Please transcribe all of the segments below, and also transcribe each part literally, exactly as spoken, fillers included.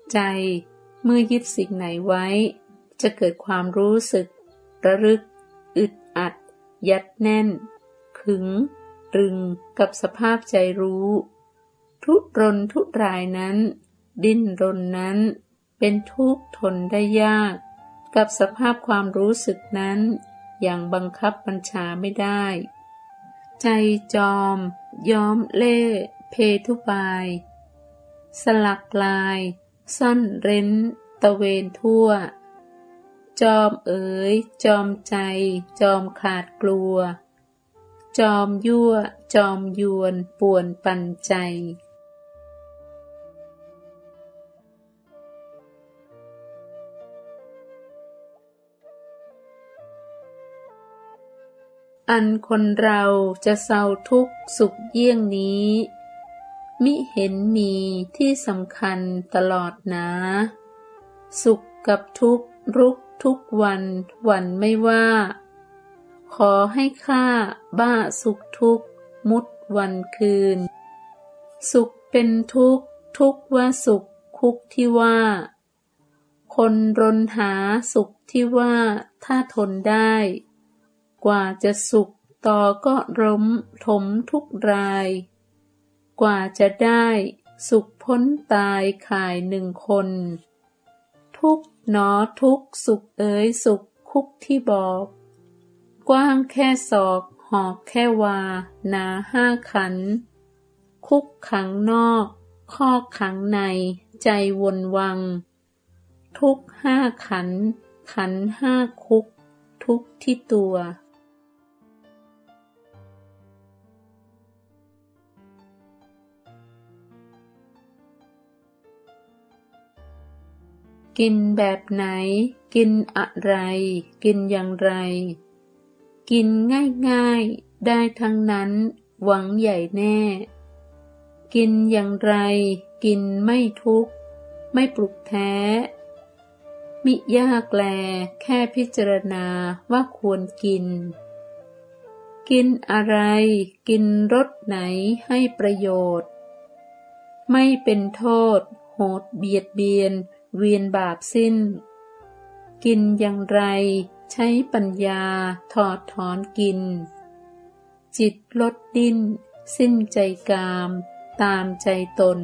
ใจเมื่อยึดสิ่งไหนไว้จะเกิดความรู้สึกระลึกอึดอัดยัดแน่นขึงตรึงกับสภาพใจรู้ทุรนทุรายนั้นดิ้นรนนั้นเป็นทุกข์ทนได้ยากกับสภาพความรู้สึกนั้นอย่างบังคับบัญชาไม่ได้ใจจอมย้อมเล่เพทุบายสลักลายซ่อนเร้นตะเวนทั่วจอมเอ๋ยจอมใจจอมขาดกลัวจอมยั่วจอมยวนป่วนปั่นใจอันคนเราจะเศร้าทุกข์สุขเยี่ยงนี้มิเห็นมีที่สำคัญตลอดหนาสุขกับทุกข์รุกทุกวันหวั่นไม่ว่าขอให้ข้าบ้าสุขทุกข์มุดวันคืนสุขเป็นทุกข์ทุกข์ว่าสุขคุกที่ว่าคนรนหาสุขที่ว่าถ้าทนได้กว่าจะสุขต่อก็ล้มถมทุกรายกว่าจะได้สุขพ้นตายข่ายหนึ่งคนทุกหนอทุกสุขเอ๋ยสุขคุกที่บอกกว้างแค่ศอกหอกแค่วาหนาห้าขันคุกขังนอกคอกขังในใจวนวังทุกห้าขันขันห้าคุกทุกที่ตัวกินแบบไหนกินอะไรกินอย่างไรกินง่ายๆได้ทั้งนั้นหวังใหญ่แน่กินอย่างไรกินไม่ทุกข์ไม่ปลุกแท้มิยากแลแค่พิจารณาว่าควรกินกินอะไรกินรสไหนให้ประโยชน์ไม่เป็นโทษโหดเบียดเบียนเวียนบาปสิ้นกินอย่างไรใช้ปัญญาถอดถอนกินจิตลดดิ้นสิ้นใจกามตามใจตน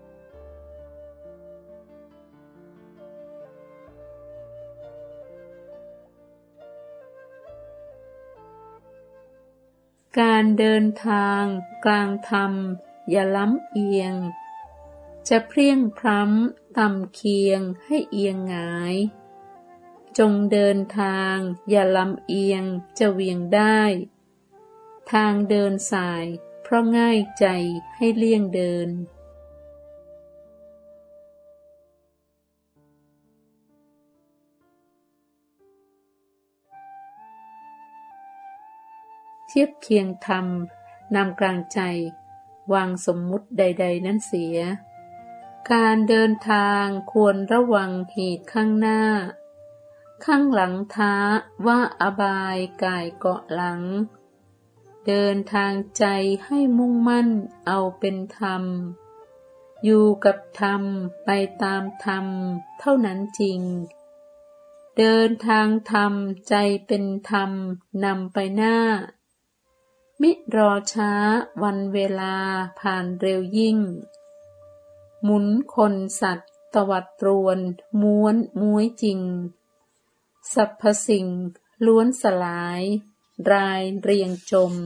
การเดินทางกลางธรรมอย่าล้ำเอียงจะเพรียงพร้ำต่ำเคียงให้เอียงหงายจงเดินทางอย่าลำเอียงจะเวียงได้ทางเดินสายเพราะง่ายใจให้เลี่ยงเดินเทียบเคียงธรรมนำกลางใจวางสมมุติใดๆนั้นเสียการเดินทางควรระวังเหตุข้างหน้าข้างหลังท้าว่าอบายก่ายเกาะหลังเดินทางใจให้มุ่งมั่นเอาเป็นธรรมอยู่กับธรรมไปตามธรรมเท่านั้นจริงเดินทางธรรมใจเป็นธรรมนำไปหน้ามิรอช้าวันเวลาผ่านเร็วยิ่งหมุนคนสัตว์ตวัดตรวนม้วนม้วยจริงสรรพสิ่งล้วนสลายรายเรียงจม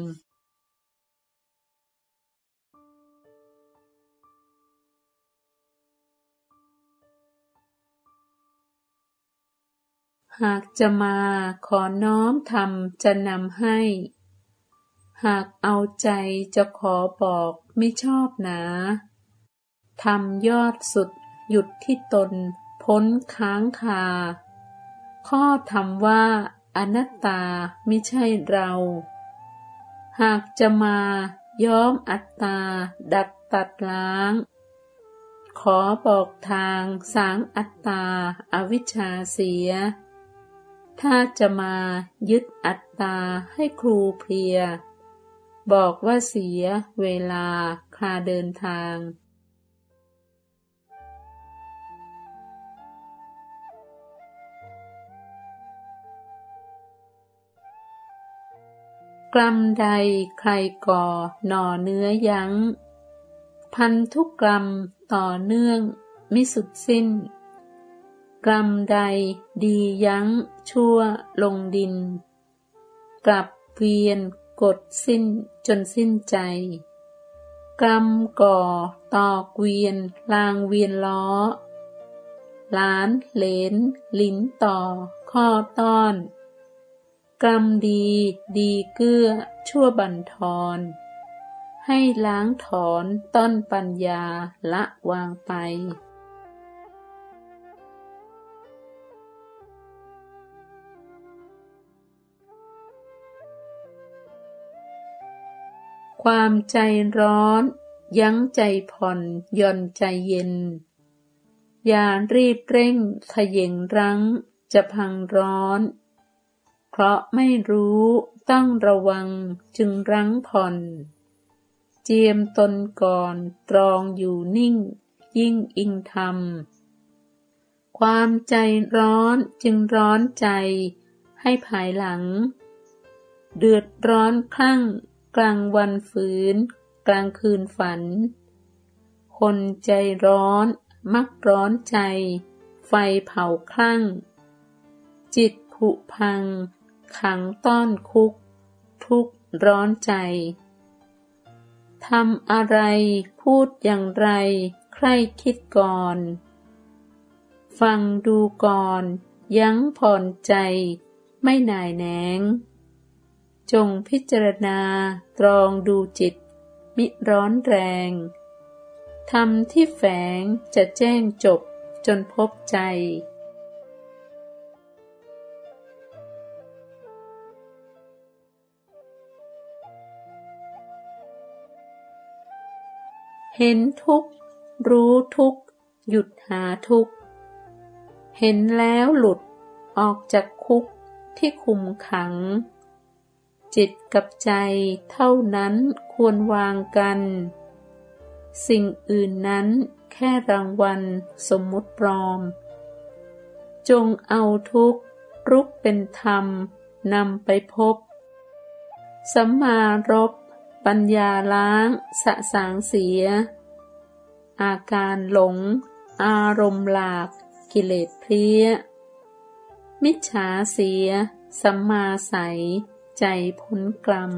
หากจะมาขอน้อมธรรมจะนำให้หากเอาใจจะขอบอกไม่ชอบหนาธรรมยอดสุดหยุดที่ตนพ้นค้างคาข้อธรรมว่าอนัตตามิใช่เราหากจะมาย้อมอัตตาดัดตัดล้างขอบอกทางสางอัตตาอวิชชาเสียถ้าจะมายึดอัตตาให้ครูเพลียบอกว่าเสียเวลาคาเดินทางกรรมใดใครก่อหน่อเนื้อยั้งพันธุกรรมต่อเนื่องมิสุดสิ้นกรรมใดดียั้งชั่วลงดินกลับเวียนกดสิ้นจนสิ้นใจกรรมก่อต่อเกวียนลางเวียนล้อหลานเหลนลิ้นต่อข้อต้อนกรรมดีดีเกื้อชั่วบั่นทอนให้ล้างถอนต้นปัญญาละวางไปความใจร้อนยั้งใจผ่อนหย่อนใจเย็นอย่ารีบเร่งเขย่งรั้งจะพังร้อนเพราะไม่รู้ต้องระวังจึงรั้งผ่อนเจียมตนก่อนตรองอยู่นิ่งยิ่งอิงธรรมความใจร้อนจึงร้อนใจให้ภายหลังเดือดร้อนคลั่งกลางวันฝืนกลางคืนฝันคนใจร้อนมักร้อนใจไฟเผาคลั่งจิตผุพังขังต้อนคุกทุกข์ร้อนใจทำอะไรพูดอย่างไรใคร่คิดก่อนฟังดูก่อนยั้งผ่อนใจไม่หน่ายแหนงจงพิจารณาตรองดูจิตมิร้อนแรงธรรมที่แฝงจะแจ้งจบจนพบใจเห็นทุกข์รู้ทุกข์หยุดหาทุกข์เห็นแล้วหลุดออกจากคุกที่คุมขังจิตกับใจเท่านั้นควรวางกันสิ่งอื่นนั้นแค่รางวัลสมมุติปลอมจงเอาทุกข์รุกเป็นธรรมนำไปพบสัมมารบปัญญาล้างสะสางเสียอาการหลงอารมณ์หลากกิเลสเพลี้ยมิจฉาเสียสัมมาใสใจพ้นกรรม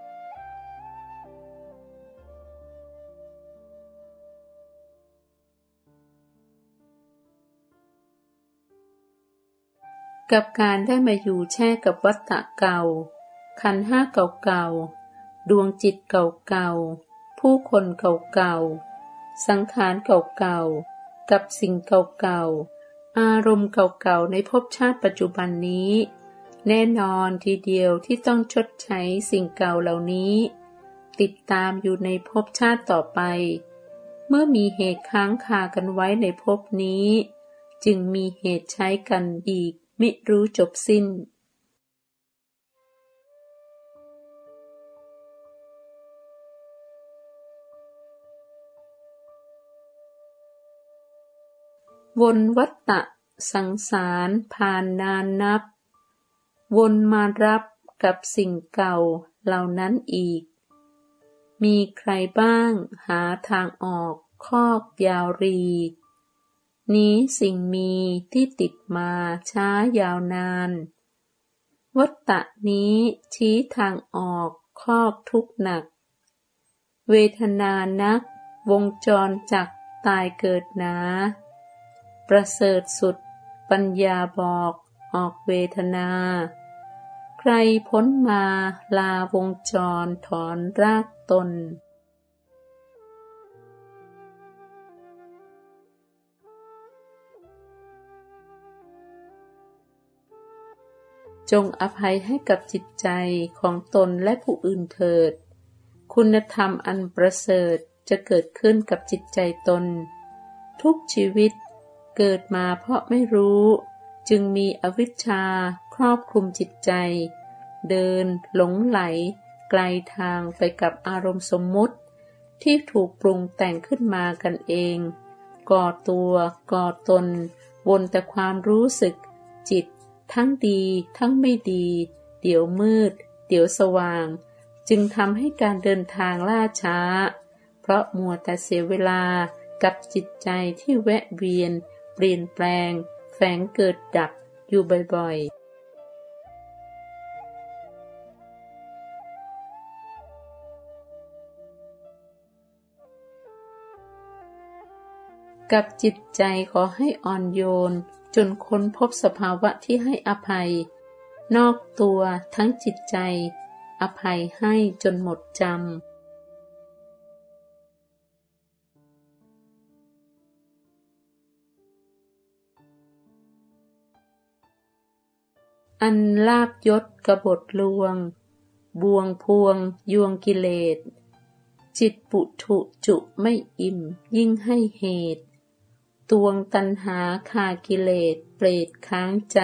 กับการได้มาอยู่แช่กับวัฏฏะเก่าขันธ์ห้าเก่าๆดวงจิตเก่าๆผู้คนเก่าๆสังขารเก่าๆกับสิ่งเก่าๆอารมณ์เก่าๆในภพชาติปัจจุบันนี้แน่นอนทีเดียวที่ต้องชดใช้สิ่งเก่าเหล่านี้ติดตามอยู่ในภพชาติต่อไปเมื่อมีเหตุค้างคากันไว้ในภพนี้จึงมีเหตุใช้กันอีกมิรู้จบสิ้นวนวัฏฏะสังสารผ่านนานนับวนมารับกับสิ่งเก่าเหล่านั้นอีกมีใครบ้างหาทางออกคอกยาวรีนี้สิ่งมีที่ติดมาช้ายาวนานวัฏฏะนี้ชี้ทางออกคอกทุกข์หนักเวทนานักวงจรจักตายเกิดหนาประเสริฐสุดปัญญาบอกออกเวทนาใครพ้นมาลาวงจรถอนรากตนจงอภัยให้กับจิตใจของตนและผู้อื่นเถิดคุณธรรมอันประเสริฐจะเกิดขึ้นกับจิตใจตนทุกชีวิตเกิดมาเพราะไม่รู้จึงมีอวิชชาครอบคลุมจิตใจเดินหลงไหลไกลทางไปกับอารมณ์สมมุติที่ถูกปรุงแต่งขึ้นมากันเองก่อตัวก่อตนวนแต่ความรู้สึกจิตทั้งดีทั้งไม่ดีเดี๋ยวมืดเดี๋ยวสว่างจึงทำให้การเดินทางล่าช้าเพราะมัวแต่เสียเวลากับจิตใจที่แวะเวียนเปลี่ยนแปลงแฝงเกิดดับอยู่บ่อยๆกับจิตใจขอให้อ่อนโยนจนค้นพบสภาวะที่ให้อภัยนอกตัวทั้งจิตใจอภัยให้จนหมดจำอันลาภยศกบฏลวงบวงพวงยวงกิเลสจิตปุถุจุไม่อิ่มยิ่งให้เหตุตวงตัณหาคากิเลสเปรตค้างใจ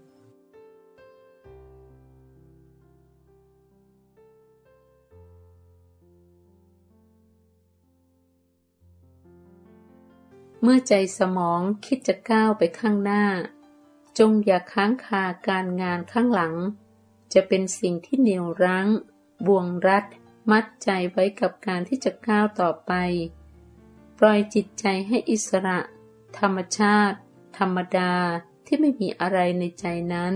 เมื่อใจสมองคิดจะก้าวไปข้างหน้าจงอย่าค้างคาการงานข้างหลังจะเป็นสิ่งที่เหนี่ยวรั้งบ่วงรัดมัดใจไว้กับการที่จะก้าวต่อไปปล่อยจิตใจให้อิสระธรรมชาติธรรมดาที่ไม่มีอะไรในใจนั้น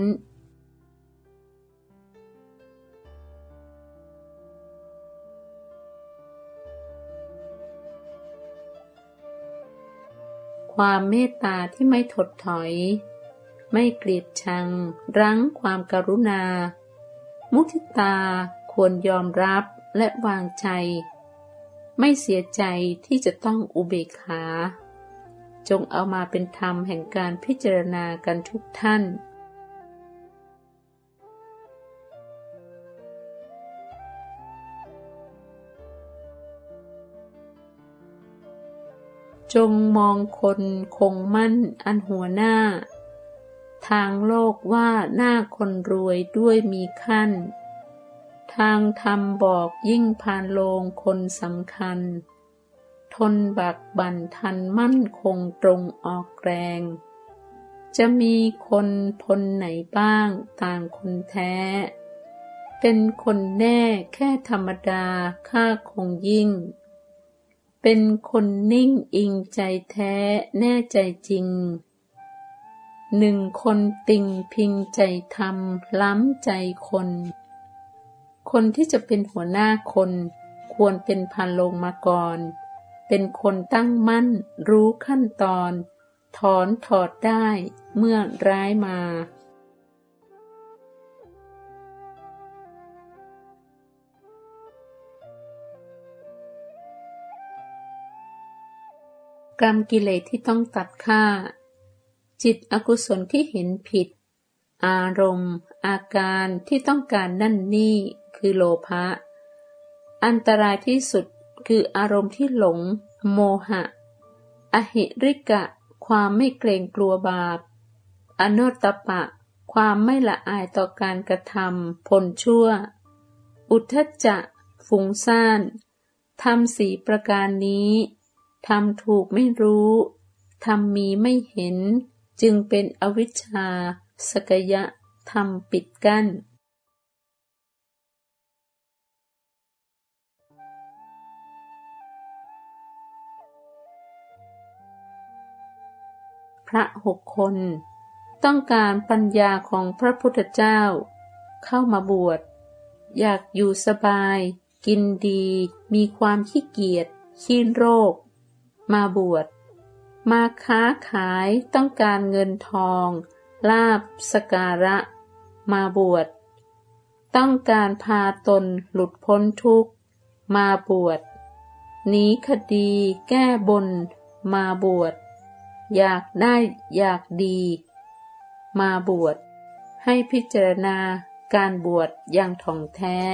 ความเมตตาที่ไม่ถดถอยไม่เกลียดชังรั้งความกรุณามุทิตาควรยอมรับและวางใจไม่เสียใจที่จะต้องอุเบกขาจงเอามาเป็นธรรมแห่งการพิจารณากันทุกท่านจงมองคนคงมั่นอันหัวหน้าทางโลกว่าหน้าคนรวยด้วยมีขั้นทางธรรมบอกยิ่งพานโลงคนสำคัญทนบักบั่นทันมั่นคงตรงออกแรงจะมีคนพลไหนบ้างต่างคนแท้เป็นคนแน่แค่ธรรมดาค่าคงยิ่งเป็นคนนิ่งอิงใจแท้แน่ใจจริงหนึ่งคนติงพิงใจธรรมล้ำใจคนคนที่จะเป็นหัวหน้าคนควรเป็นพานโลงมาก่อนเป็นคนตั้งมั่นรู้ขั้นตอนถอนถอดได้เมื่อร้ายมากรรมกิเลสที่ต้องตัดฆ่าจิตอกุศลที่เห็นผิดอารมณ์อาการที่ต้องการนั่นนี่คือโลภะอันตรายที่สุดคืออารมณ์ที่หลงโมหะอหิริกะความไม่เกรงกลัวบาปอโนตตัปปะความไม่ละอายต่อการกระทำผลชั่วอุทธัจจะฟุ้งซ่านทำสี่ประการนี้ทำถูกไม่รู้ทำมีไม่เห็นจึงเป็นอวิชชาสกยะธรรมปิดกั้นพระหกคนต้องการปัญญาของพระพุทธเจ้าเข้ามาบวชอยากอยู่สบายกินดีมีความขี้เกียจขี้โรคมาบวชมาค้าขายต้องการเงินทองลาภสการะมาบวชต้องการพาตนหลุดพ้นทุกข์มาบวชหนีคดีแก้บนมาบวชอยากได้อยากดีมาบวชให้พิจารณาการบวชอย่างถ่องแท้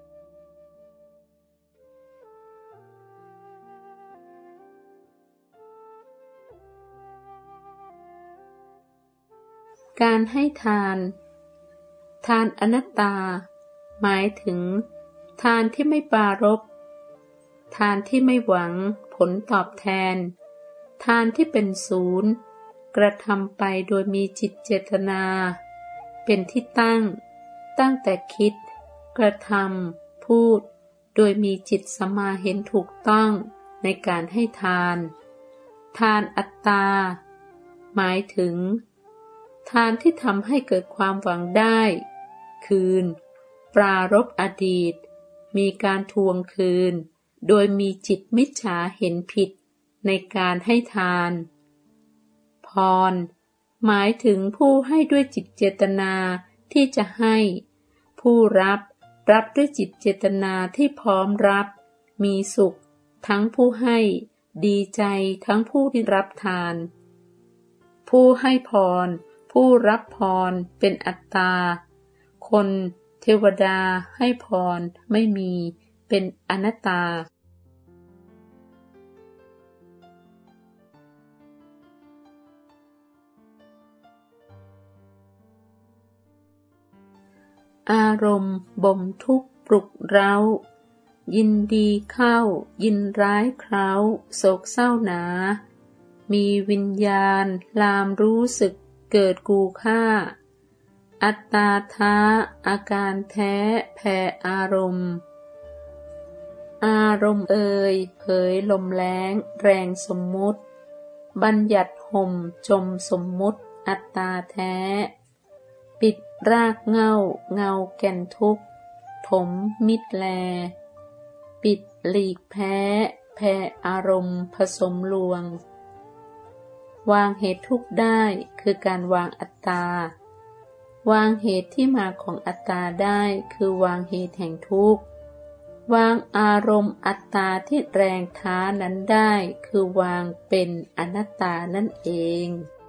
การให้ทานทานอนัตตาหมายถึงทานที่ไม่ปรารภทานที่ไม่หวังผลตอบแทนทานที่เป็นศูนย์กระทำไปโดยมีจิตเจตนาเป็นที่ตั้งตั้งแต่คิดกระทำพูดโดยมีจิตสัมมาเห็นถูกต้องในการให้ทานทานอัตตาหมายถึงทานที่ทำให้เกิดความหวังได้คืนปรารภอดีตมีการทวงคืนโดยมีจิตมิจฉาเห็นผิดในการให้ทานพรหมายถึงผู้ให้ด้วยจิตเจตนาที่จะให้ผู้รับรับด้วยจิตเจตนาที่พร้อมรับมีสุขทั้งผู้ให้ดีใจทั้งผู้ที่รับทานผู้ให้พรผู้รับพรเป็นอัตตาคนเทวดาให้พรไม่มีเป็นอนัตตาอารมณ์บ่มทุกข์ปลุกเร้ายินดีเข้ายินร้ายเคล้าโศกเศร้าหนามีวิญญาณลามรู้สึกเกิดกูฆ่าอัตตาท้าอาการแท้แผ่อารมณ์อารมณ์เอ่ยเผยลมแล้งแรงสมมุติบัญญัติห่มจมสมมุติอัตตาแท้ปิดรากเงาเงาแก่นทุกข์ถมมิดแลปิดหลีกแพ้แผ่อารมณ์ผสมลวงวางเหตุทุกข์ได้คือการวางอัตตาวางเหตุที่มาของอัตตาได้คือวางเหตุแห่งทุกข์วางอารมณ์อัตตาที่แรงท้านั้นได้คือวางเป็นอนัตตานั่นเอง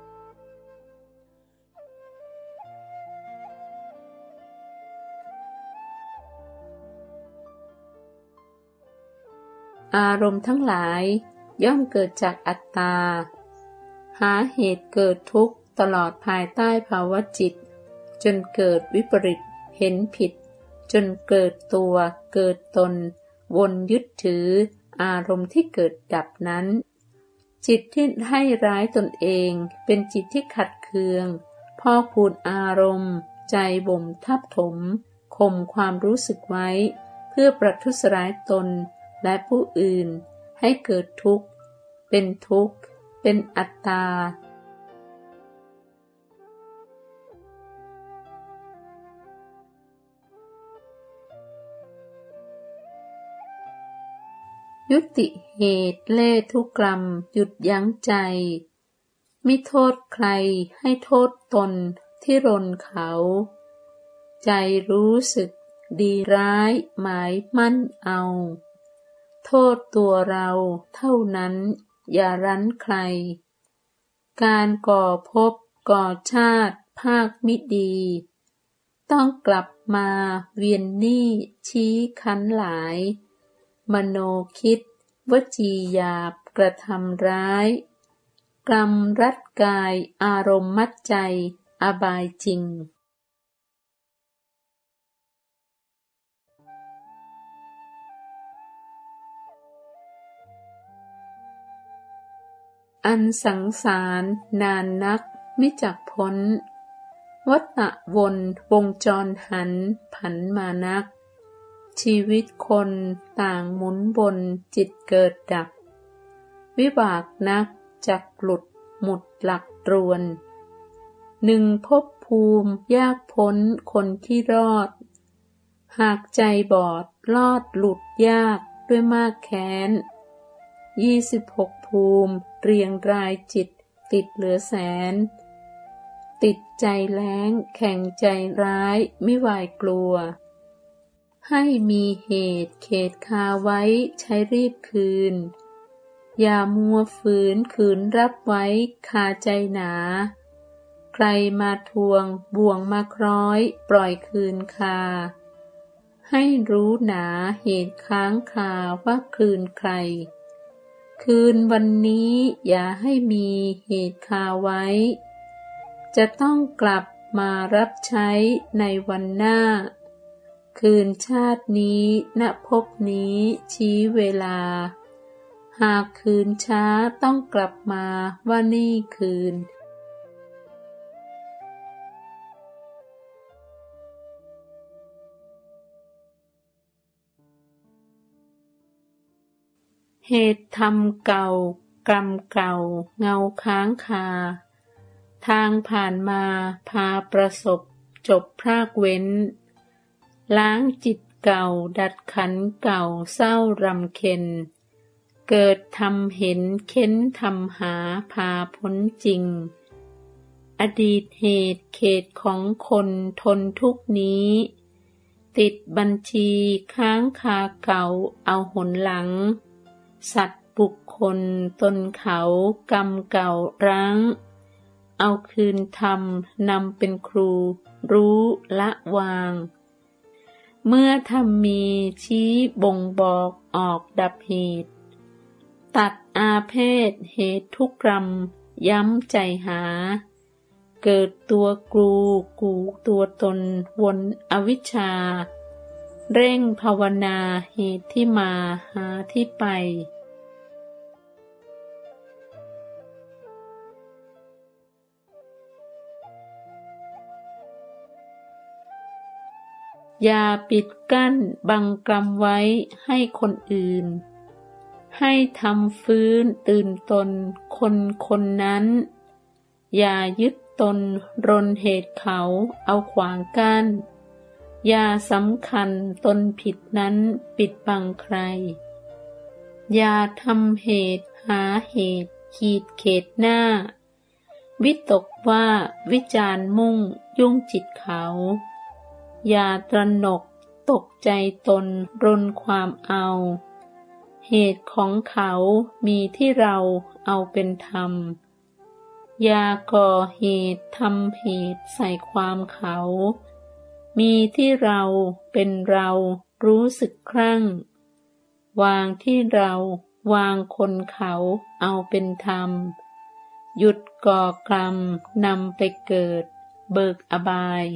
อารมณ์ทั้งหลายย่อมเกิดจากอัตตาหาเหตุเกิดทุกข์ตลอดภายใต้ภาวะจิตจนเกิดวิปริตเห็นผิดจนเกิดตัวเกิดตนวนยึดถืออารมณ์ที่เกิดดับนั้นจิตที่ให้ร้ายตนเองเป็นจิตที่ขัดเคืองพอกพูนอารมณ์ใจบ่มทับถมข่มความรู้สึกไว้เพื่อประทุษร้ายตนและผู้อื่นให้เกิดทุกข์เป็นทุกข์เป็นอัตตายุติเหตุเล่ทุกกรรมหยุดยั้งใจมิโทษใครให้โทษตนที่รนเขาใจรู้สึกดีร้ายหมายมั่นเอาโทษตัวเราเท่านั้นอย่ารั้นใครการก่อภพก่อชาติภาคมิดีต้องกลับมาเวียนหนี้ชี้คันหลายมโนคิดวจีหยาบกระทำร้ายกรรมรัดกายอารมณ์มัดใจอบายจริงอันสังสารนานนักมิจักพ้นวัฏวนวงจรหันผันมานักชีวิตคนต่างหมุนบนจิตเกิดดับวิบากนักจักหลุดหมุดหลักตรวนหนึ่งภพภูมิยากพ้นคนที่รอดหากใจบอดลอดหลุดยากด้วยมากแค้นยี่สิบหกภูมิเรียงรายจิตติดเหลือแสนติดใจแล้งแข่งใจร้ายไม่หวาดกลัวให้มีเหตุเขตคาไว้ใช้รีบคืนอย่ามัวฝืนขืนรับไว้คาใจหนาใครมาทวงบ่วงมาคล้อยปล่อยคืนคาให้รู้หนาเหตุค้างคาว่าคืนใครคืนวันนี้อย่าให้มีเหตุคาไว้จะต้องกลับมารับใช้ในวันหน้าคืนชาตินี้ณภพนี้ชี้เวลาหากคืนช้าต้องกลับมาว่านี่คืนเหตุธรรมเก่ากรรมเก่าเงาค้างคาทางผ่านมาพาประสบจบพรากเว้นล้างจิตเก่าดัดขันเก่าเศร้ารำเค็ญเกิดทำเห็นเค้นทำหาพาพ้นจริงอดีตเหตุเขตของคนทนทุกนี้ติดบัญชีค้างคาเก่าเอาหนหลังสัตว์บุคคลตนเขากรรมเก่ารั้งเอาคืนทำนำเป็นครูรู้ละวางเมื่อธรรมมีชี้บ่งบอกออกดับเหตุตัดอาเพศเหตุทุกกรรมย้ำใจหาเกิดตัวกูกูตัวตนวนอวิชชาเร่งภาวนาเหตุที่มาหาที่ไปอย่าปิดกั้นบังกรรมไว้ให้คนอื่นให้ทำฟื้นตื่นตนคนคนนั้นอย่ายึดตนรนเหตุเขาเอาขวางกั้นอย่าสำคัญตนผิดนั้นปิดบังใครอย่าทำเหตุหาเหตุขีดเขตหน้าวิตกว่าวิจารณ์มุ่งยุ่งจิตเขาอย่าตระหนกตกใจตนรนความเอาเหตุของเขามีที่เราเอาเป็นธรรมอย่าก่อเหตุทำเหตุใส่ความเขามีที่เราเป็นเรารู้สึกครั่งวางที่เราวางคนเขาเอาเป็นธรรมหยุดก่อกรรมนำไปเกิดเบิกอบาย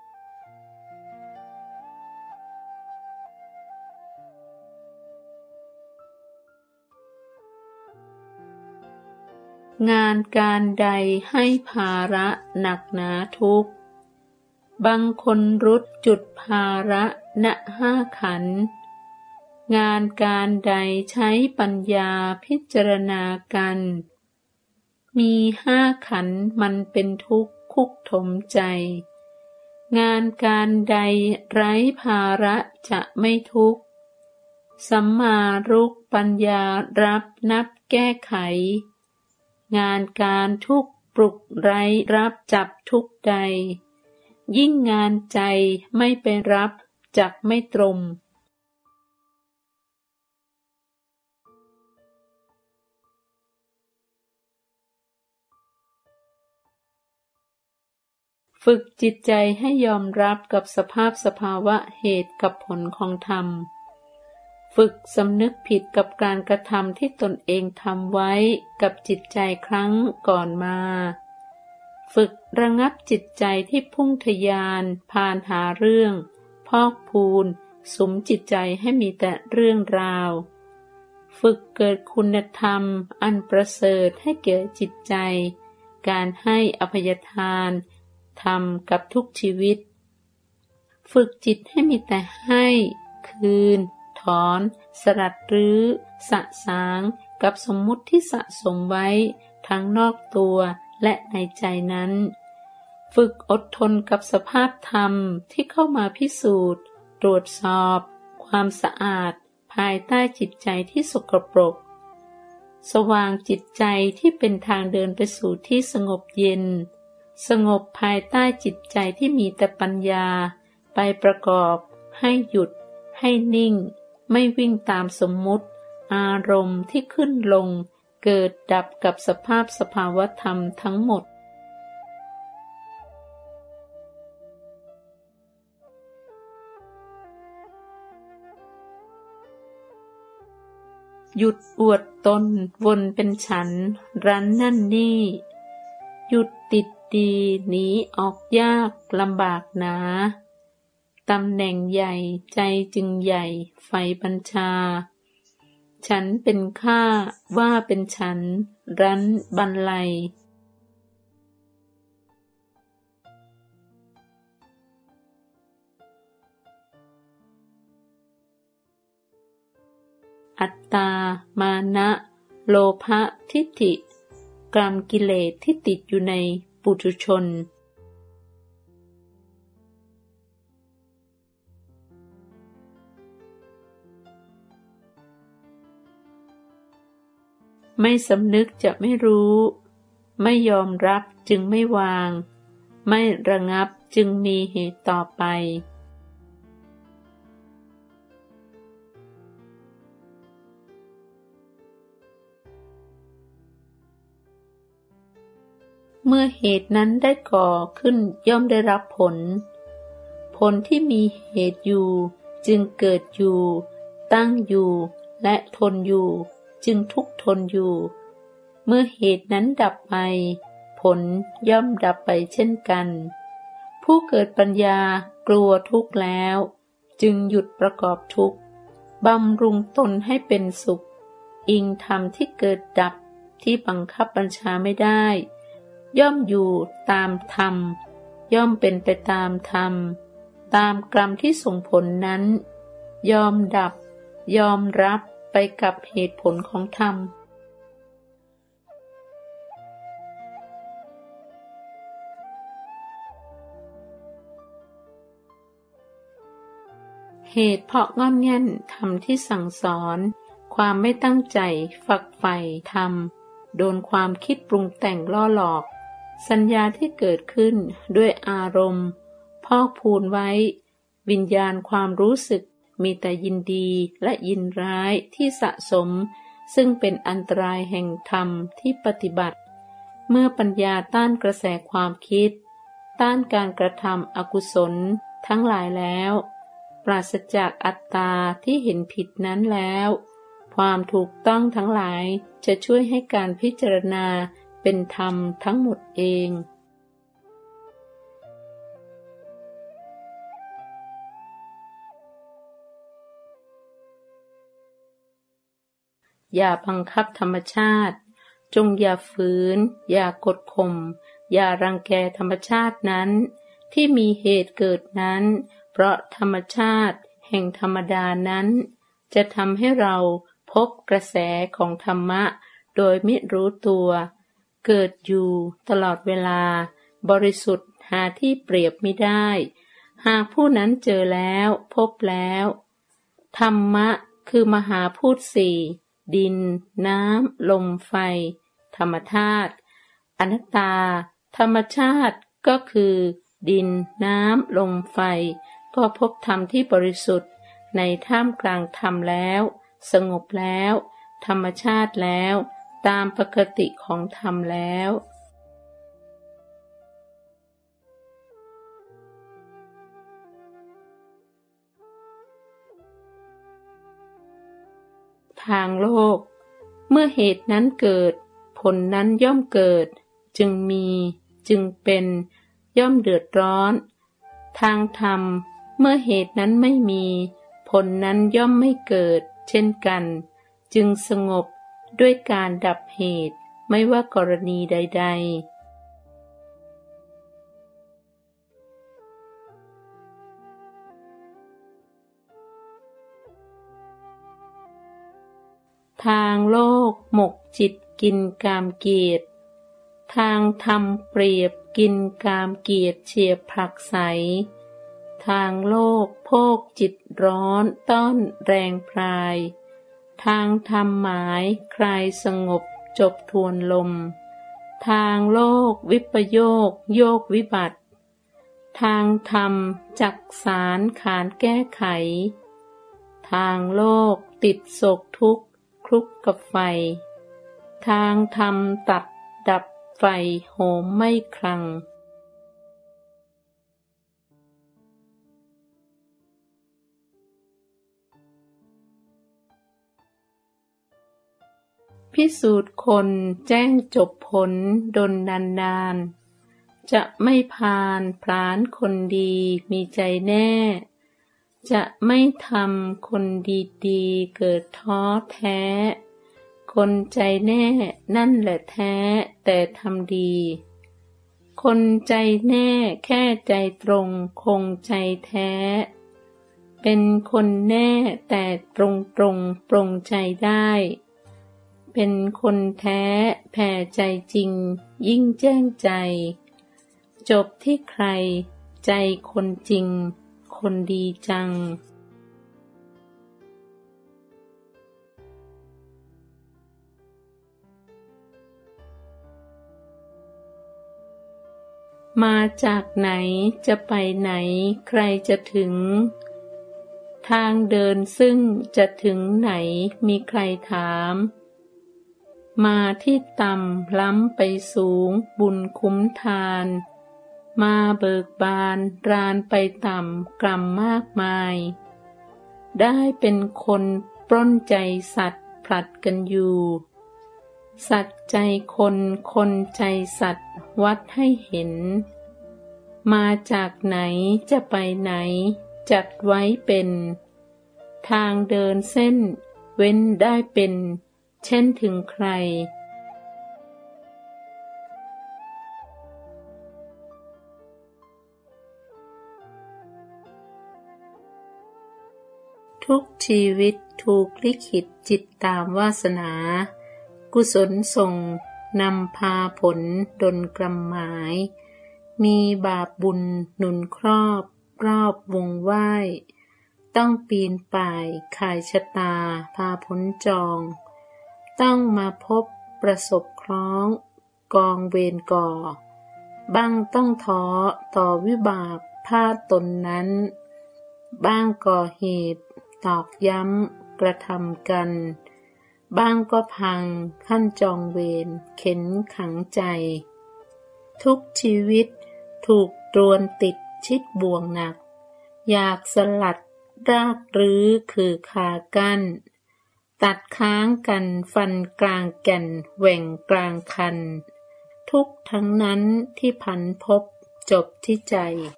งานการใดให้ภาระหนักหนาทุกข์บางคนรุดจุดภาระณห้าขันธ์งานการใดใช้ปัญญาพิจารณากันมีห้าขันธ์มันเป็นทุกข์คุกถมใจงานการใดไร้ภาระจะไม่ทุกข์สัมมารุกปัญญารับนับแก้ไขงานการทุกปลุกไร้รับจับทุกใดยิ่งงานใจไม่ไปรับจักไม่ตรงฝึกจิตใจให้ยอมรับกับสภาพสภาวะเหตุกับผลของธรรมฝึกสำนึกผิดกับการกระทำที่ตนเองทำไว้กับจิตใจครั้งก่อนมาฝึกระงับจิตใจที่พุ่งทะยานพาลหาเรื่องพอกพูนสุมจิตใจให้มีแต่เรื่องราวฝึกเกิดคุณธรรมอันประเสริฐให้เกิดจิตใจการให้อภัยทานทำกับทุกชีวิตฝึกจิตให้มีแต่ให้คืนถอนสลัดรื้อสะสางกับสมมุติที่สะสมไว้ทั้งนอกตัวและในใจนั้นฝึกอดทนกับสภาพธรรมที่เข้ามาพิสูจน์ตรวจสอบความสะอาดภายใต้จิตใจที่สกปรกสว่างจิตใจที่เป็นทางเดินไปสู่ที่สงบเย็นสงบภายใต้จิตใจที่มีแต่ปัญญาไปประกอบให้หยุดให้นิ่งไม่วิ่งตามสมมุติอารมณ์ที่ขึ้นลงเกิดดับกับสภาพสภาวธรรมทั้งหมดหยุดอวดตนวนเป็นฉันรั้นนั่นนี่หยุดติดดีหนีออกยากลำบากหนาตำแหน่งใหญ่ใจจึงใหญ่ไฟบัญชาฉันเป็นข้าว่าเป็นฉันรั้นบรรลัยอัตตามานะโลภะทิฏฐิกรรมกิเลสที่ติดอยู่ในปุถุชนไม่สำนึกจะไม่รู้ไม่ยอมรับจึงไม่วางไม่ระงับจึงมีเหตุต่อไปเมื่อเหตุนั้นได้ก่อขึ้นย่อมได้รับผลผลที่มีเหตุอยู่จึงเกิดอยู่ตั้งอยู่และทนอยู่จึงทุกข์ทนอยู่เมื่อเหตุนั้นดับไปผลย่อมดับไปเช่นกันผู้เกิดปัญญากลัวทุกข์แล้วจึงหยุดประกอบทุกข์บำรุงตนให้เป็นสุขอิงธรรมที่เกิดดับที่บังคับบัญชาไม่ได้ย่อมอยู่ตามธรรมย่อมเป็นไปตามธรรมตามกรรมที่ส่งผลนั้นยอมดับยอมรับไปกับเหตุผลของธรรมเหตุเพราะงอนแง่นธรรมที่สั่งสอนความไม่ตั้งใจฝักใฝ่ธรรมโดนความคิดปรุงแต่งล่อหลอกสัญญาที่เกิดขึ้นด้วยอารมณ์พอกพูนไว้วิญญาณความรู้สึกมีแต่ยินดีและยินร้ายที่สะสมซึ่งเป็นอันตรายแห่งธรรมที่ปฏิบัติเมื่อปัญญาต้านกระแสความคิดต้านการกระทำอกุศลทั้งหลายแล้วปราศจากอัตตาที่เห็นผิดนั้นแล้วความถูกต้องทั้งหลายจะช่วยให้การพิจารณาเป็นธรรมทั้งหมดเองอย่าบังคับธรรมชาติจงอย่าฝืนอย่ากดข่มอย่ารังแกธรรมชาตินั้นที่มีเหตุเกิดนั้นเพราะธรรมชาติแห่งธรรมดานั้นจะทำให้เราพบกระแสของธรรมะโดยมิรู้ตัวเกิดอยู่ตลอดเวลาบริสุทธิ์หาที่เปรียบมิได้หากผู้นั้นเจอแล้วพบแล้วธรรมะคือมหาพูดสี่ดินน้ำลมไฟธรรมธาตุอนัตตาธรรมชาติก็คือดินน้ำลมไฟก็พบธรรมที่บริสุทธิ์ในท่ามกลางธรรมแล้วสงบแล้วธรรมชาติแล้วตามปกติของธรรมแล้วทางโลกเมื่อเหตุนั้นเกิดผลนั้นย่อมเกิดจึงมีจึงเป็นย่อมเดือดร้อนทางธรรมเมื่อเหตุนั้นไม่มีผลนั้นย่อมไม่เกิดเช่นกันจึงสงบด้วยการดับเหตุไม่ว่ากรณีใดๆทางโลกหมกจิตกินกามเกียรติทางธรรมเปรียบกินกามเกียรติเฉียบผลักไสทางโลกโภคจิตร้อนต้อนแรงพรายทางธรรมหมายคลายสงบจบทวนลมทางโลกวิปโยคโยกวิบัติทางธรรมจักสารขานแก้ไขทางโลกติดโศกทุกข์คลุกกับไฟทางธรรมตัดดับไฟโหมไม่คลังพิสูจน์คนแจ้งจบผลดลนานนานจะไม่พาลพรานคนดีมีใจแน่จะไม่ทำคนดีๆเกิดท้อแท้คนใจแน่นั่นแหละแท้แต่ทำดีคนใจแน่แค่ใจตรงคงใจแท้เป็นคนแน่แต่ตรงตรงปรงใจได้เป็นคนแท้แผ่ใจจริงยิ่งแจ้งใจจบที่ใครใจคนจริงคนดีจังมาจากไหนจะไปไหนใครจะถึงทางเดินซึ่งจะถึงไหนมีใครถามมาที่ต่ำล้ำไปสูงบุญคุ้มทานมาเบิกบานรานไปต่ำกรรมมากมายได้เป็นคนปล้นใจสัตว์ผลัดกันอยู่สัตว์ใจคนคนใจสัตว์วัดให้เห็นมาจากไหนจะไปไหนจัดไว้เป็นทางเดินเส้นเว้นได้เป็นเช่นถึงใครทุกชีวิตถูกลิขิตจิตตามวาสนากุศลส่งนำพาผลดลกรรมหมายมีบาปบุญหนุนครอบรอบวงไหว้ต้องปีนป่ายข่ายชะตาพาพ้นจองต้องมาพบประสบคล้องกองเวรก่อบ้างต้องท้อต่อวิบากพลาดตนนั้นบ้างก่อเหตุตอกย้ำกระทำกันบ้างก็พังขั้นจองเวรเข็นขังใจทุกชีวิตถูกตรวนติดชิดบ่วงหนักอยากสลัดรากรื้อคือขากั้นตัดค้างกันฟันกลางแก่นแหว่งกลางคันทุกทั้งนั้นที่พันพบจบที่ใจ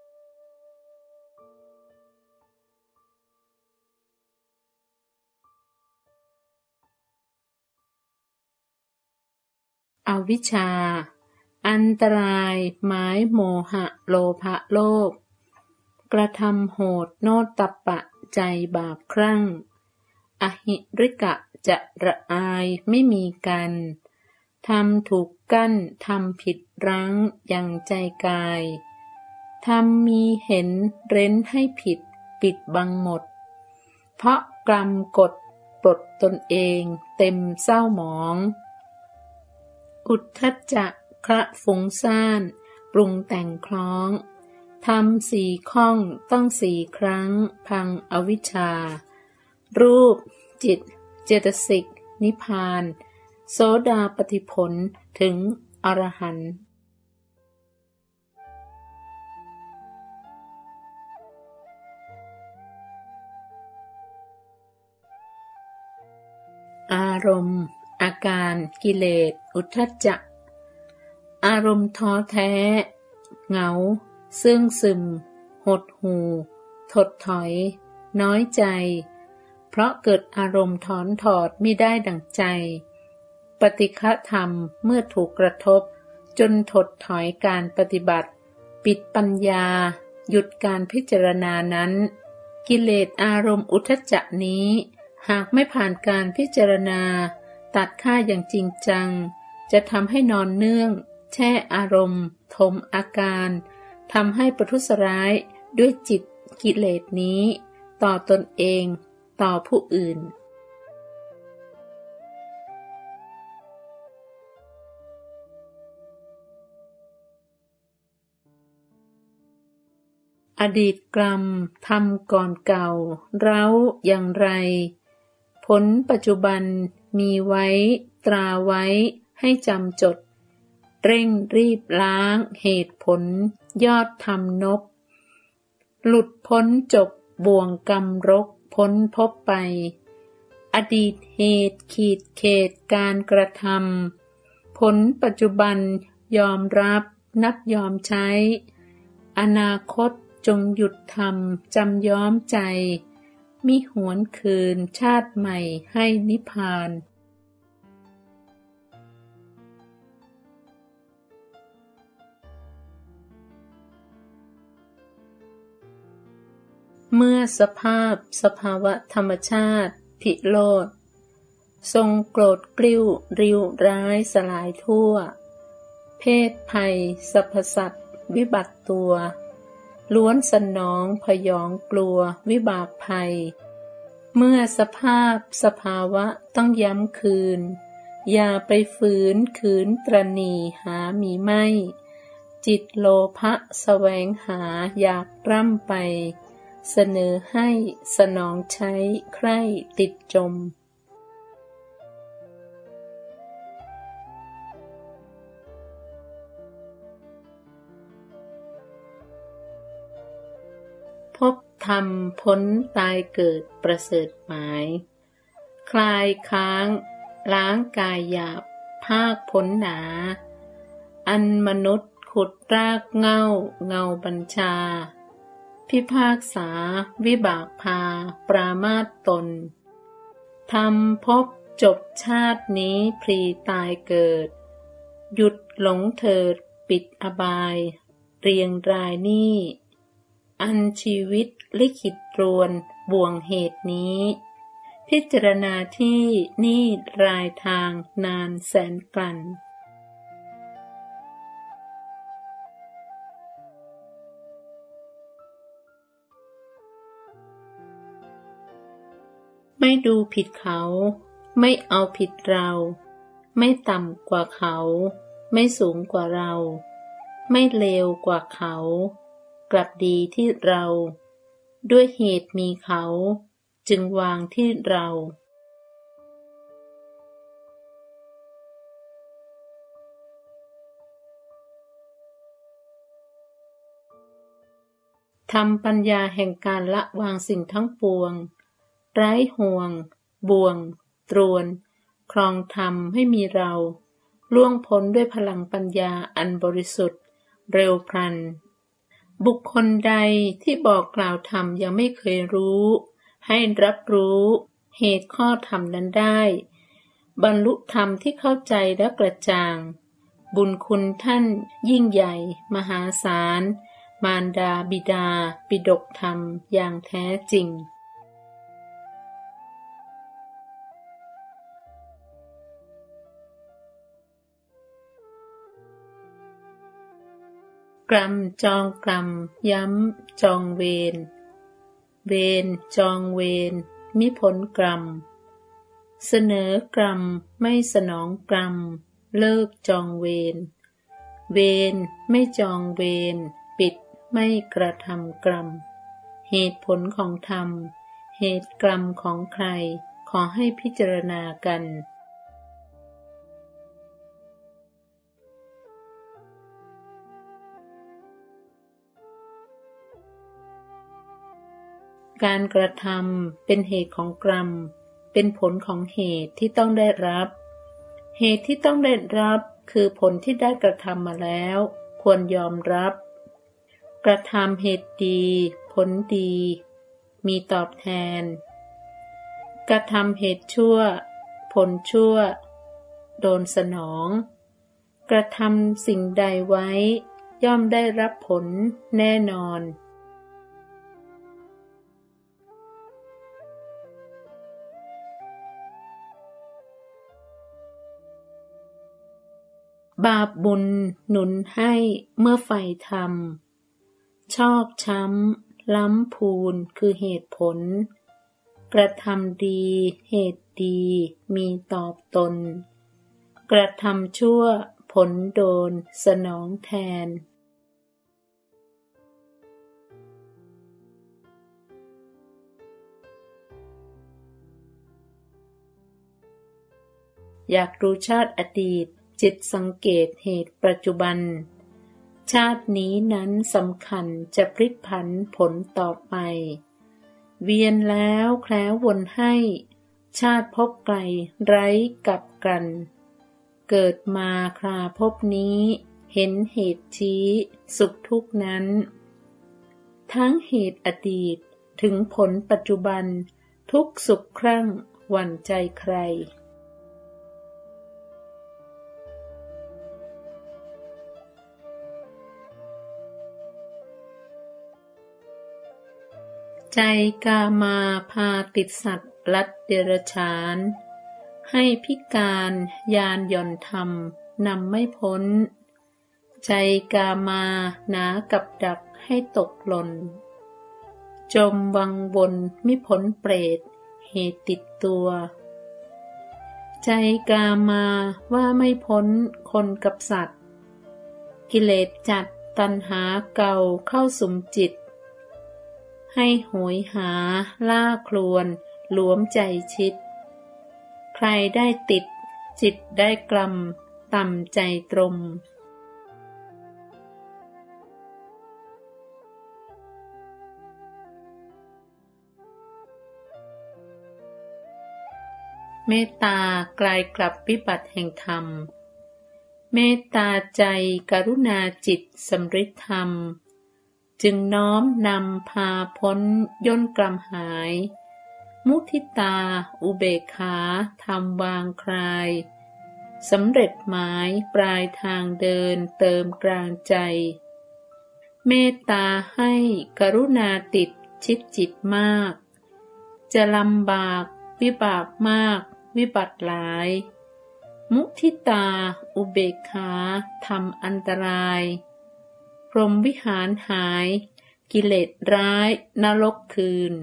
อวิชชาอันตรายหมายโมหะโลภะโลภกระทำโหดโนตัปปะใจบาปครั่งอหิริกะจะระอายไม่มีกันทำถูกกั้นทำผิดรั้งยังใจกายทำมีเห็นเร้นให้ผิดปิดบังหมดเพราะกรรมกดปลดตนเองเต็มเศร้าหมองอุทธัจจะคระฟุ้งซ่านปรุงแต่งคล้องทำสี่ข้องต้องสี่ครั้งพังอวิชชารูปจิตเจตสิกนิพพานโสดาปัตติผลถึงอรหันต์อารมณ์อาการกิเลสอุทธัจจะอารมณ์ท้อแท้เหงาเสื่องซึมหดหู่ถดถอยน้อยใจเพราะเกิดอารมณ์ถอนถอดมิได้ดั่งใจปฏิฆะธรรมเมื่อถูกกระทบจนถดถอยการปฏิบัติปิดปัญญาหยุดการพิจารณานั้นกิเลสอารมณ์อุทธัจจะนี้หากไม่ผ่านการพิจารณาตัดค่าอย่างจริงจังจะทำให้นอนเนื่องแช่อารมณ์ทมอาการทำให้ประทุษร้ายด้วยจิตกิเลสนี้ต่อตนเองต่อผู้อื่นอดีตกรรมทำก่อนเก่าเร้าอย่างไรผลปัจจุบันมีไว้ตราไว้ให้จำจดเร่งรีบล้างเหตุผลยอดธรรมนบหลุดพ้นจบบ่วงกรรมรกพ้นพบไปอดีตเหตุขีดเขตการกระทำผลปัจจุบันยอมรับนับยอมใช้อนาคตจงหยุดทำจำย้อมใจมิหวนคืนชาติใหม่ให้นิพพานเมื่อสภาพสภาวะธรรมชาติพิโรธทรงโกรธกลิ้วริ้วร้ายสลายทั่วเพศภัยสรรพสัตว์วิบัติตัวล้วนสนองพยองกลัววิบากภัยเมื่อสภาพสภาวะต้องย้ำคืนอย่าไปฝืนขืนตรณีหามีไม่จิตโลภะแสวงหาอยากร่ำไปเสนอให้สนองใช้ใคร่ติดจมพบธรรมพ้นตายเกิดประเสริฐหมายคลายค้างล้างกายหยาบภาคพ้นหนาอันมนุษย์ขุดรากเง่าเงาบัญชาพิพากษาวิบากพาปรามาสตนทำพบจบชาตินี้พลีตายเกิดหยุดหลงเถิดปิดอบายเรียงรายนี้อันชีวิตลิขิตรวนบ่วงเหตุนี้พิจารณาที่นี่รายทางนานแสนกลั่นไม่ดูผิดเขาไม่เอาผิดเราไม่ต่ำกว่าเขาไม่สูงกว่าเราไม่เลวกว่าเขากลับดีที่เราด้วยเหตุมีเขาจึงวางที่เราทำปัญญาแห่งการละวางสิ่งทั้งปวงไร้ห่วงบ่วงตรวนครองธรรมให้มีเราล่วงพ้นด้วยพลังปัญญาอันบริสุทธิ์เร็วพลันบุคคลใดที่บอกกล่าวธรรมยังไม่เคยรู้ให้รับรู้เหตุข้อธรรมนั้นได้บรรลุธรรมที่เข้าใจและกระจ่างบุญคุณท่านยิ่งใหญ่มหาศาลมารดาบิดาปิฎกธรรมอย่างแท้จริงกรรมจองกรรมย้ำจองเวรเวรจองเวรมิพ้นกรรมเสนอกรรมไม่สนองกรรมเลิกจองเวรเวรไม่จองเวรปิดไม่กระทำกรรมเหตุผลของธรรมเหตุกรรมของใครขอให้พิจารณากันการกระทำเป็นเหตุของกรรมเป็นผลของเหตุที่ต้องได้รับเหตุที่ต้องได้รับคือผลที่ได้กระทำมาแล้วควรยอมรับกระทำเหตุดีผลดีมีตอบแทนกระทำเหตุชั่วผลชั่วโดนสนองกระทำสิ่งใดไว้ย่อมได้รับผลแน่นอนบาปบุญหนุนให้เมื่อใฝ่ธรรมชอกช้ำล้ำพูนคือเหตุผลกระทำดีเหตุดีมีตอบตนกระทำชั่วผลโดนสนองแทนอยากรู้ชาติอดีตจิตสังเกตเหตุปัจจุบันชาตินี้นั้นสำคัญจะพลิกผันผลต่อไปเวียนแล้วแคล้ววนให้ชาติพบไกลไร้กับกันเกิดมาคราพบนี้เห็นเหตุชี้สุขทุกข์นั้นทั้งเหตุอดีตถึงผลปัจจุบันทุกสุขครั่งหวั่นใจใครใจกามาพาติดสัตว์ลัดเดรัจฉานให้พิการยานหย่อนธรรมนำไม่พ้นใจกามาหนากับดักให้ตกหล่นจมวังวนมิพ้นเปรตเหตุติดตัวใจกามาว่าไม่พ้นคนกับสัตว์กิเลสจัดตัณหาเก่าเข้าสุมจิตให้โหยหาล่าครวนหลวมใจชิดใครได้ติดจิตได้กลำต่ำใจตรมเมตตากลายกลับวิบัติแห่งธรรมเมตตาใจกรุณาจิตสำฤทธิธรรมจึงน้อมนำพาพ้นย่นกลำหายมุทิตาอุเบกขาธรรมวางคลายสำเร็จหมายปลายทางเดินเติมกลางใจเมตตาให้กรุณาติดชิดจิตมากจะลำบากวิบากมากวิบัติหลายมุทิตาอุเบกขาทำอันตรายพรหมวิหารหายกิเลสร้ายนรกคืน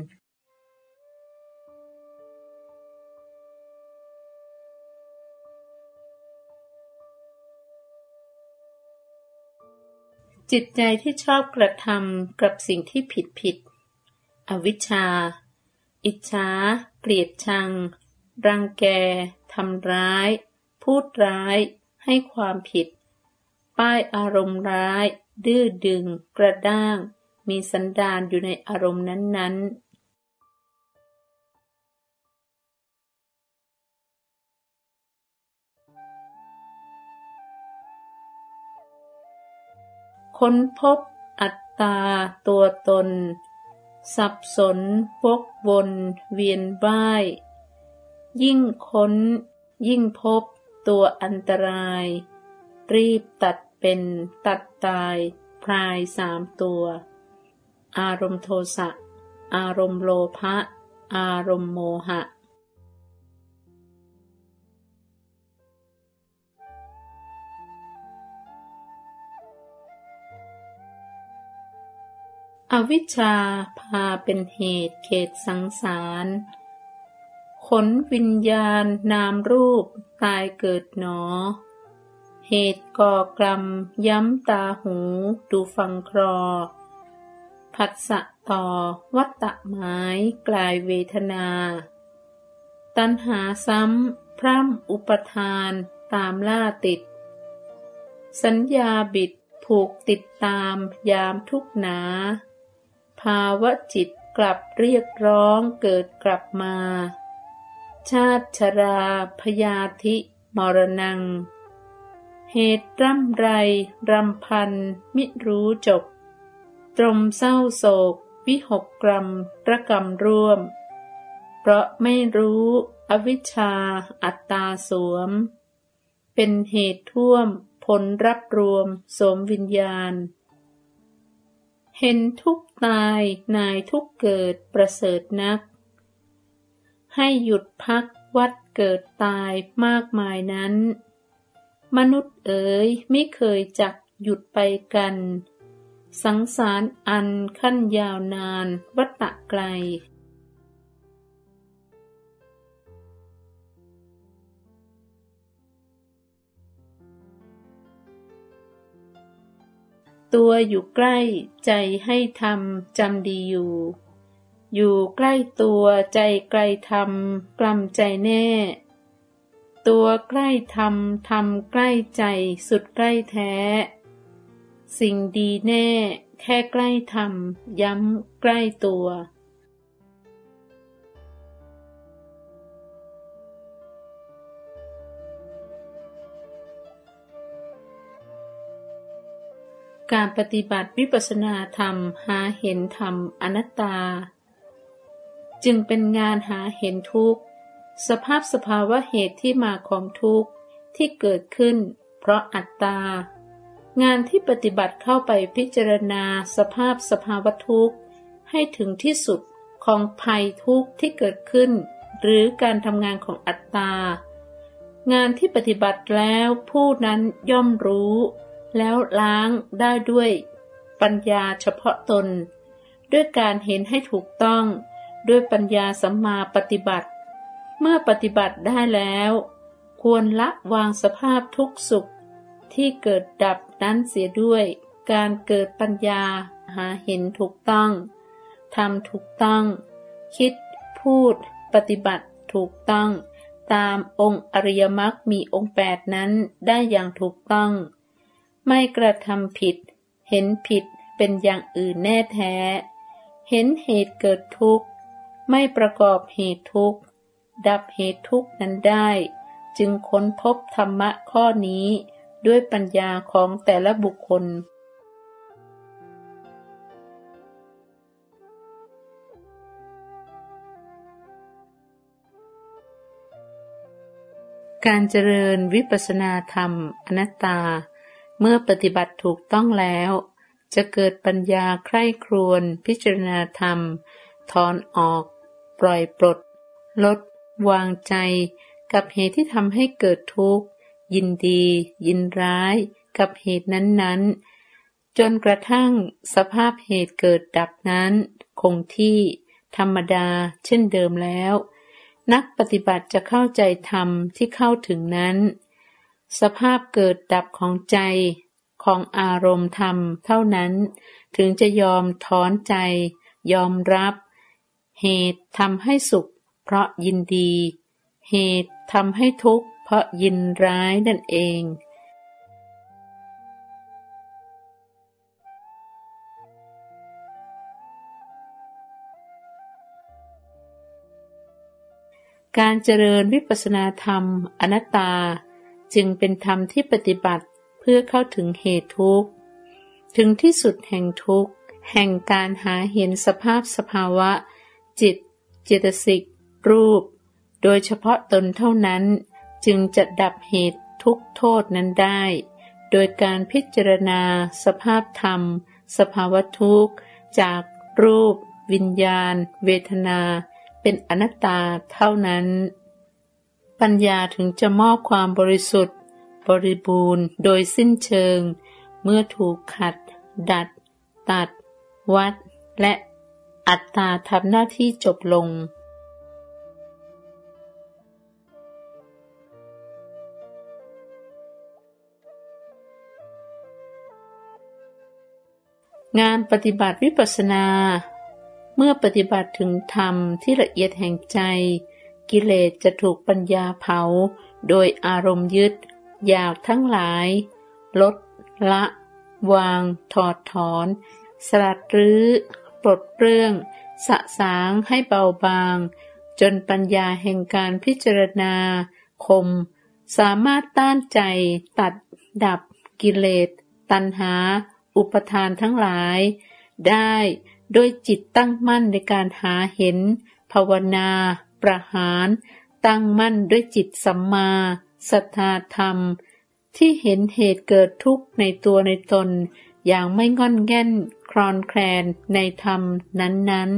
จิตใจที่ชอบกระทำกับสิ่งที่ผิดผิดอวิชชาอิจฉาเกลียดชังรังแกทำร้ายพูดร้ายให้ความผิดป้ายอารมณ์ร้ายดื้อดึงกระด้างมีสันดานอยู่ในอารมณ์นั้นๆค้นพบอัตตาตัวตนสับสนวกวนเวียนว่ายยิ่งค้นยิ่งพบตัวอันตรายรีบตัดเป็นตัดตายพรายสามตัวอารมณ์โทสะอารมณ์โลภะอารมณ์โมหะอวิชชาพาเป็นเหตุเขตสังสารขนวิญญาณนามรูปตายเกิดหนอเหตุก่อกรรมย้ำตาหูดูฟังครอผัสสะต่อวัตตะหมายกลายเวทนาตัณหาซ้ำพร่ำอุปทานตามล่าติดสัญญาบิดผูกติดตามยามทุกหนาภาวะจิตกลับเรียกร้องเกิดกลับมาชาติชราพยาธิมรณังเหตุร่ำไรรำพันมิรู้จบตรมเศร้าโศกวิหกกรรมระกรรมร่วมเพราะไม่รู้อวิชชาอัตตาสวมเป็นเหตุท่วมผลรับรวมสวมวิญญาณเห็นทุกข์ตายนายทุกข์เกิดประเสริฐนักให้หยุดพักวัดเกิดตายมากมายนั้นมนุษย์เอ๋ยไม่เคยจักหยุดไปกันสังสารอันขั้นยาวนานวัฏฏะไกลตัวอยู่ใกล้ใจให้ทำจำดีอยู่อยู่ใกล้ตัวใจไกลธรรมกล้ำใจแน่ตัวใกล้ธรรมธรรมใกล้ใจสุดใกล้แท้สิ่งดีแน่แค่ใกล้ธรรมย้ำใกล้ตัวการปฏิบัติวิปัสสนาธรรมหาเห็นธรรมอนัตตาจึงเป็นงานหาเห็นทุกข์สภาพสภาวะเหตุที่มาของทุกข์ที่เกิดขึ้นเพราะอัตตางานที่ปฏิบัติเข้าไปพิจารณาสภาพสภาวะทุกข์ให้ถึงที่สุดของภัยทุกข์ที่เกิดขึ้นหรือการทำงานของอัตตางานที่ปฏิบัติแล้วผู้นั้นย่อมรู้แล้วล้างได้ด้วยปัญญาเฉพาะตนด้วยการเห็นให้ถูกต้องด้วยปัญญาสัมมาปฏิบัติเมื่อปฏิบัติได้แล้วควรละวางสภาพทุกข์สุขที่เกิดดับนั้นเสียด้วยการเกิดปัญญาหาเห็นถูกต้องทำถูกต้องคิดพูดปฏิบัติถูกต้องตามองค์อริยมรรคมีองค์แปดนั้นได้อย่างถูกต้องไม่กระทำผิดเห็นผิดเป็นอย่างอื่นแน่แท้เห็นเหตุเกิดทุกข์ไม่ประกอบเหตุทุกข์ดับเหตุทุกข์นั้นได้จึงค้นพบธรรมะข้อนี้ด้วยปัญญาของแต่ละบุคคลการเจริญวิปัสสนาธรรมอนัตตาเมื่อปฏิบัติถูกต้องแล้วจะเกิดปัญญาใคร่ครวญพิจารณาธรรมถอนออกปล่อยปลดลดวางใจกับเหตุที่ทำให้เกิดทุกข์ยินดียินร้ายกับเหตุนั้นๆจนกระทั่งสภาพเหตุเกิดดับนั้นคงที่ธรรมดาเช่นเดิมแล้วนักปฏิบัติจะเข้าใจธรรมที่เข้าถึงนั้นสภาพเกิดดับของใจของอารมณ์ธรรมเท่านั้นถึงจะยอมถอนใจยอมรับเหตุทำให้สุขเพราะยินดีเหตุทำให้ทุกข์เพราะยินร้ายนั่นเองการเจริญวิปัสสนาธรรมอนัตตาจึงเป็นธรรมที่ปฏิบัติเพื่อเข้าถึงเหตุทุกข์ถึงที่สุดแห่งทุกข์แห่งการหาเห็นสภาพสภาวะจิตเจตสิกรูปโดยเฉพาะตนเท่านั้นจึงจะดับเหตุทุกข์โทษนั้นได้โดยการพิจารณาสภาพธรรมสภาวะทุกข์จากรูปวิญญาณเวทนาเป็นอนัตตาเท่านั้นปัญญาถึงจะมอบความบริสุทธิ์บริบูรณ์โดยสิ้นเชิงเมื่อถูกขัดดัดตัดวัดและอัตตาทำหน้าที่จบลงงานปฏิบัติวิปัสสนาเมื่อปฏิบัติถึงธรรมที่ละเอียดแห่งใจกิเลสจะถูกปัญญาเผาโดยอารมณ์ยึดอยากทั้งหลายลดละวางถอดถอนสลัดรื้อปลดเปลื้องสะสางให้เบาบางจนปัญญาแห่งการพิจารณาคมสามารถต้านใจตัดดับกิเลสตัณหาอุปทานทั้งหลายได้โดยจิตตั้งมั่นในการหาเห็นภาวนาประหารตั้งมั่นด้วยจิตสัมมาศรัทธาธรรมที่เห็นเหตุเกิดทุกข์ในตัวในตนอย่างไม่งอนแง่นคลอนแคลนในธรรมนั้น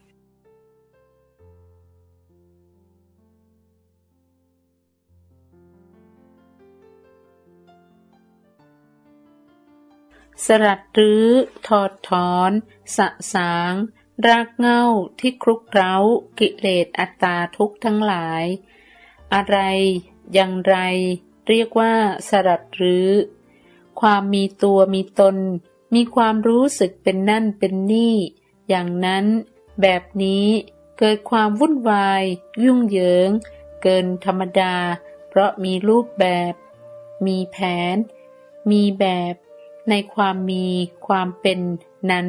ๆสลัดรื้อถอดถอนสะสางรากเหง้าที่คลุกเร้ากิเลสอัตตาทุกข์ทั้งหลายอะไรอย่างไรเรียกว่าสลัดรื้อความมีตัวมีตนมีความรู้สึกเป็นนั่นเป็นนี่อย่างนั้นแบบนี้เกิดความวุ่นวายยุ่งเหยิงเกินธรรมดาเพราะมีรูปแบบมีแผนมีแบบในความมีความเป็นนั้น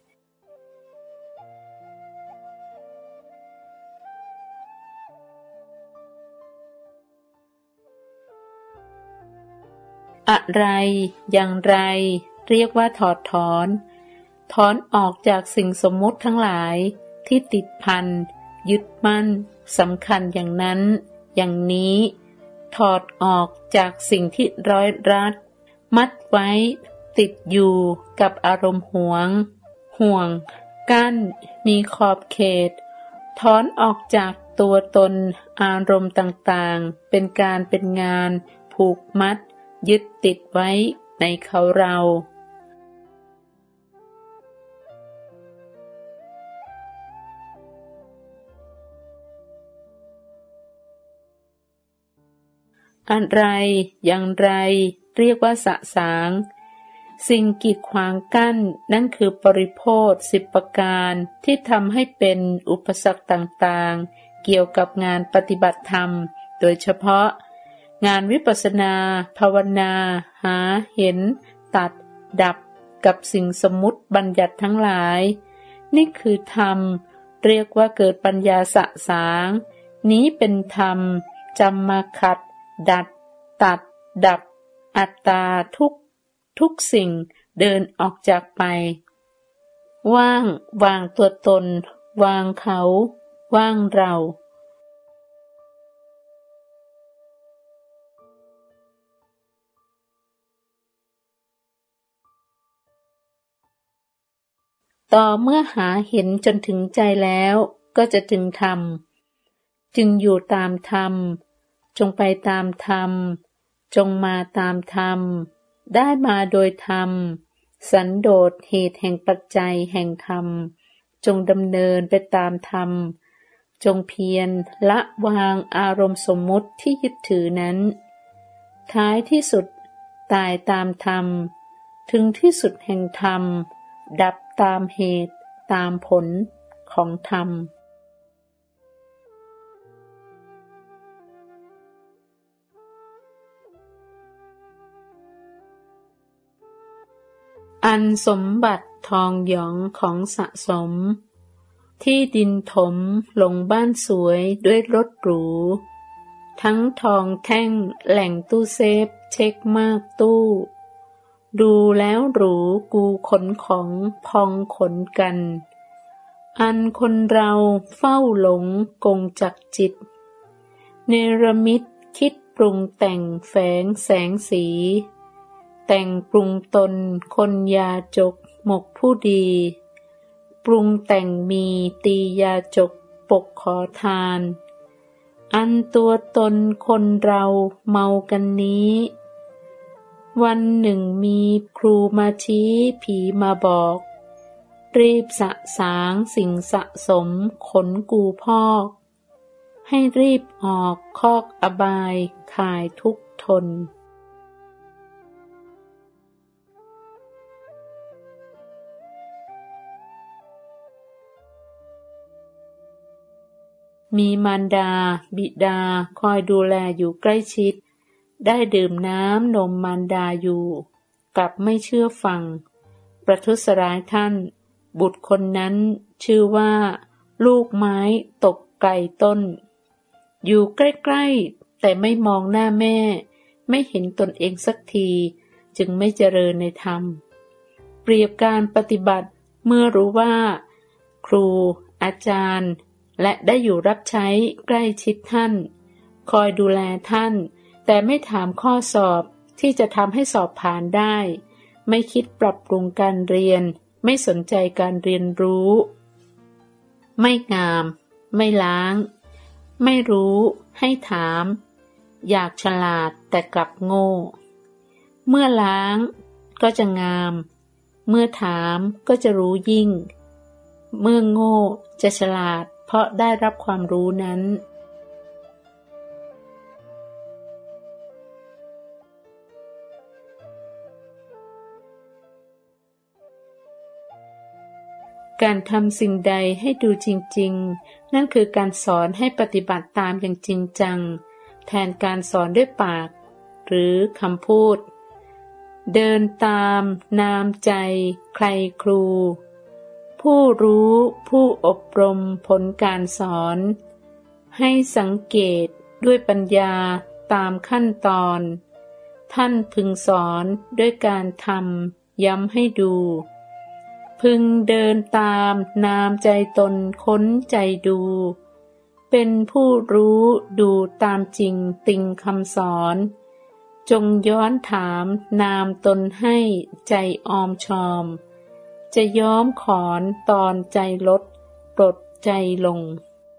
อะไรอย่างไรเรียกว่าถอดถอนถอนออกจากสิ่งสมมุติทั้งหลายที่ติดพันยึดมั่นสำคัญอย่างนั้นอย่างนี้ถอดออกจากสิ่งที่ร้อยรัดมัดไว้ติดอยู่กับอารมณ์หวงห่วงกั้นมีขอบเขตถอนออกจากตัวตนอารมณ์ต่างๆเป็นการเป็นงานผูกมัดยึดติดไว้ในเขาเราอะไรอย่างไรเรียกว่าสะสางสิ่งกีดขวางกั้นนั่นคือปริโภคสิบประการที่ทำให้เป็นอุปสรรคต่างๆเกี่ยวกับงานปฏิบัติธรรมโดยเฉพาะงานวิปัสสนาภาวนาหาเห็นตัดดับกับสิ่งสมมุติบัญญัติทั้งหลายนี่คือธรรมเรียกว่าเกิดปัญญาสะสางนี้เป็นธรรมจำมาขัดดัดตัดดับอัตตาทุกทุกสิ่งเดินออกจากไปว่างวางตัวตนวางเขาว่างเราต่อเมื่อหาเห็นจนถึงใจแล้วก็จะถึงธรรมจึงอยู่ตามธรรมจงไปตามธรรมจงมาตามธรรมได้มาโดยธรรมสันโดษเหตุแห่งปัจจัยแห่งธรรมจงดำเนินไปตามธรรมจงเพียรละวางอารมณ์สมมุติที่ยึดถือนั้นท้ายที่สุดตายตามธรรมถึงที่สุดแห่งธรรมดับตามเหตุตามผลของธรรมอันสมบัติทองหยองของสะสมที่ดินถมลงบ้านสวยด้วยรถหรูทั้งทองแท่งแหล่งตู้เซฟเช็คมากตู้ดูแล้วหรูกูขนของพองขนกันอันคนเราเฝ้าหลงกงจักจิตเนรมิตคิดปรุงแต่งแฝงแสงสีแต่งปรุงตนคนยาจกหมกผู้ดีปรุงแต่งมีตียาจกปกขอทานอันตัวตนคนเราเมากันนี้วันหนึ่งมีครูมาชี้ผีมาบอกรีบสะสางสิ่งสะสมขนกูพอกให้รีบออกคอกอบายขายทุกทนมีมารดาบิดาคอยดูแลอยู่ใกล้ชิดได้ดื่มน้ำนมมารดาอยู่กลับไม่เชื่อฟังประทุษร้ายท่านบุตรคนนั้นชื่อว่าลูกไม้ตกไกลต้นอยู่ใกล้ๆแต่ไม่มองหน้าแม่ไม่เห็นตนเองสักทีจึงไม่เจริญในธรรมเปรียบการปฏิบัติเมื่อรู้ว่าครูอาจารย์และได้อยู่รับใช้ใกล้ชิดท่านคอยดูแลท่านแต่ไม่ถามข้อสอบที่จะทำให้สอบผ่านได้ไม่คิดปรับปรุงการเรียนไม่สนใจการเรียนรู้ไม่งามไม่ล้างไม่รู้ให้ถามอยากฉลาดแต่กลับโง่เมื่อล้างก็จะงามเมื่อถามก็จะรู้ยิ่งเมื่อโง่จะฉลาดเพราะได้รับความรู้นั้นการทำสิ่งใดให้ดูจริงๆนั่นคือการสอนให้ปฏิบัติตามอย่างจริงจังแทนการสอนด้วยปากหรือคำพูดเดินตามนามใจใครครูผู้รู้ผู้อบรมผลการสอนให้สังเกตด้วยปัญญาตามขั้นตอนท่านพึงสอนด้วยการทำย้ำให้ดูพึงเดินตามนามใจตนค้นใจดูเป็นผู้รู้ดูตามจริงติงคำสอนจงย้อนถามนามตนให้ใจออมชอมจะย้อมขอนตอนใจลดปลดใจลง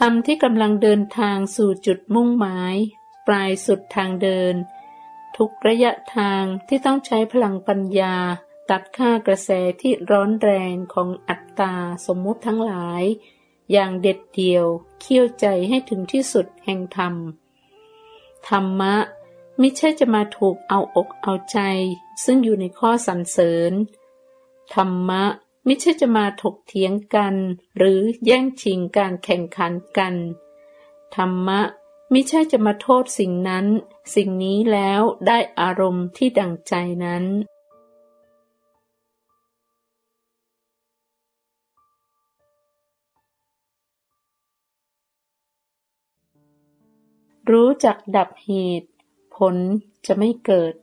รมที่กำลังเดินทางสู่จุดมุ่งหมายปลายสุดทางเดินทุกระยะทางที่ต้องใช้พลังปัญญาตัดค่ากระแสที่ร้อนแรงของอัตตาสมมุติทั้งหลายอย่างเด็ดเดี่ยวเคี่ยวใจให้ถึงที่สุดแห่งธรรมธรรมะมิใช่จะมาถูกเอาอกเอาใจซึ่งอยู่ในข้อสรรเสริญธรรมะมิใช่จะมาถกเถียงกันหรือแย่งชิงการแข่งขันกันธรรมะมิใช่จะมาโทษสิ่งนั้นสิ่งนี้แล้วได้อารมณ์ที่ดั่งใจนั้นรู้จักดับเหตุผลจะไม่เกิด